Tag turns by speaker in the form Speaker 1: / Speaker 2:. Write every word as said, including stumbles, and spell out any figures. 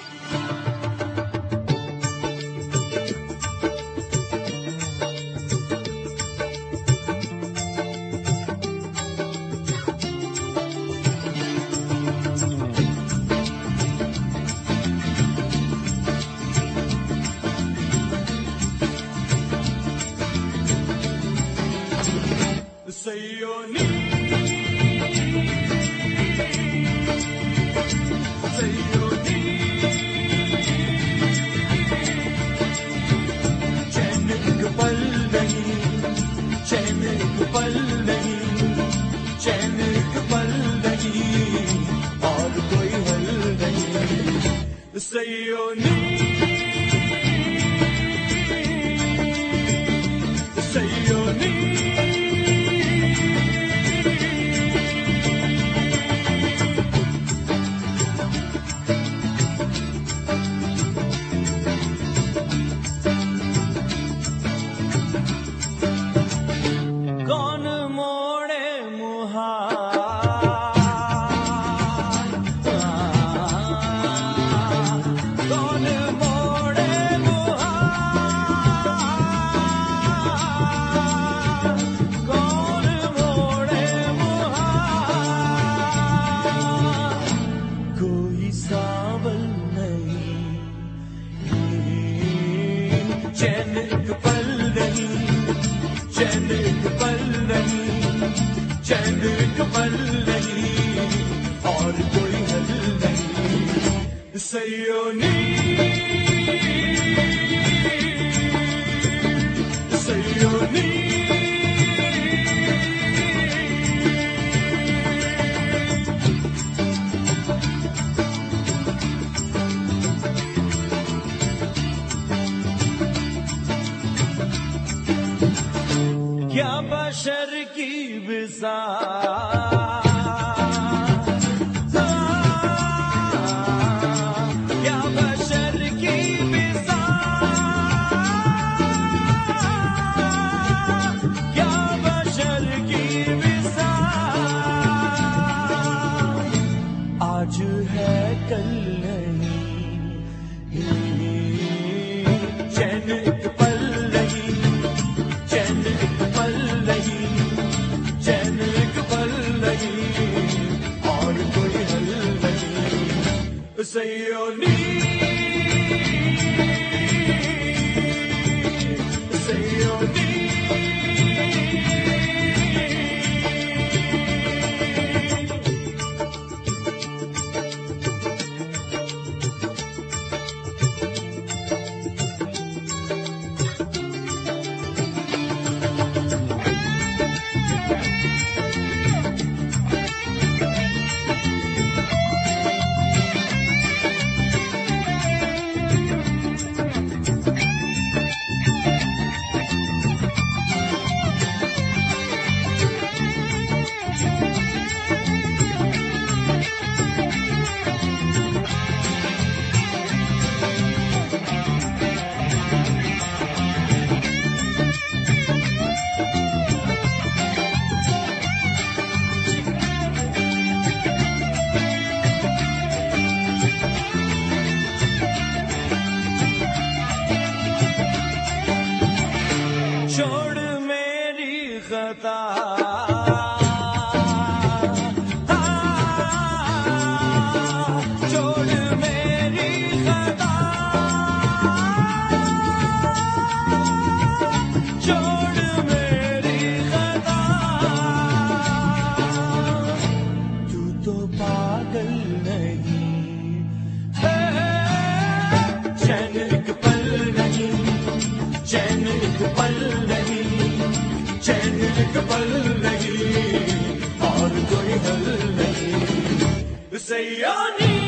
Speaker 1: Sayoni, Sayoni, चैन एक पल नहीं, चैन एक पल नहीं, चैन एक पल नहीं, और कोई हल नहीं। Sayoni, Sayoni, कौन मोड़े मुहार, कौन मोड़े मुहार, कौन मोड़े मुहार, कोई सावल नहीं, चैन एक पल नहीं, चैन एक पल नहीं, चैन एक पल नहीं, और कोई हल नहीं। सयोनी, सयोनी, क्या बशर की बिसात, क्या बशर की बिसात, क्या बशर की बिसात, आज है कल नहीं, चैन एक पल नहीं, चैन एक पल नहीं, चैन एक पल नहीं, और कोई हल नहीं। सयोनी, सयोनी, छोड़ मेरी खता, छोड़ मेरी खता, छोड़ मेरी खता, तू तो पागल नहीं है, चैन एक पल नहीं, चैन एक पल नहीं, चैन एक पल नहीं, और कोई हल नहीं। सयोनी,